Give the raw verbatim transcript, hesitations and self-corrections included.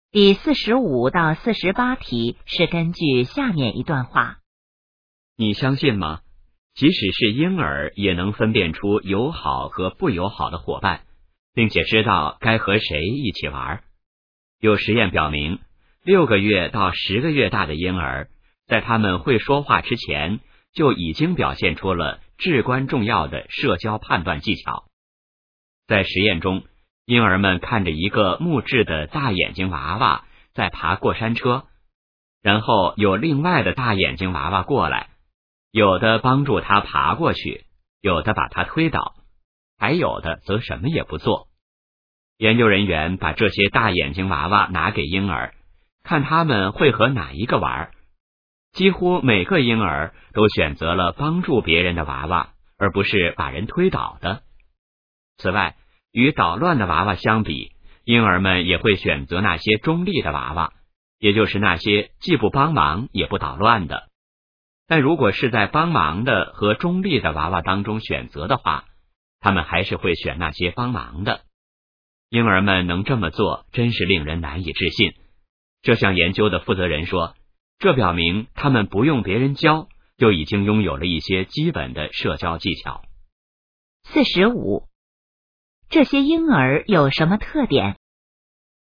第四十五到四十八题是根据下面一段话。 你相信吗？即使是婴儿也能分辨出友好和不友好的伙伴，并且知道该和谁一起玩。有实验表明，六个月到十个月大的婴儿，在他们会说话之前，就已经表现出了至关重要的社交判断技巧。在实验中，婴儿们看着一个木质的大眼睛娃娃在爬过山车，然后有另外的大眼睛娃娃过来，有的帮助他爬过去，有的把他推倒，还有的则什么也不做。研究人员把这些大眼睛娃娃拿给婴儿，看他们会和哪一个玩。几乎每个婴儿都选择了帮助别人的娃娃，而不是把人推倒的。此外，与捣乱的娃娃相比，婴儿们也会选择那些中立的娃娃，也就是那些既不帮忙也不捣乱的。但如果是在帮忙的和中立的娃娃当中选择的话，他们还是会选那些帮忙的。婴儿们能这么做，真是令人难以置信。这项研究的负责人说，这表明他们不用别人教，就已经拥有了一些基本的社交技巧。 四十五，这些婴儿有什么特点？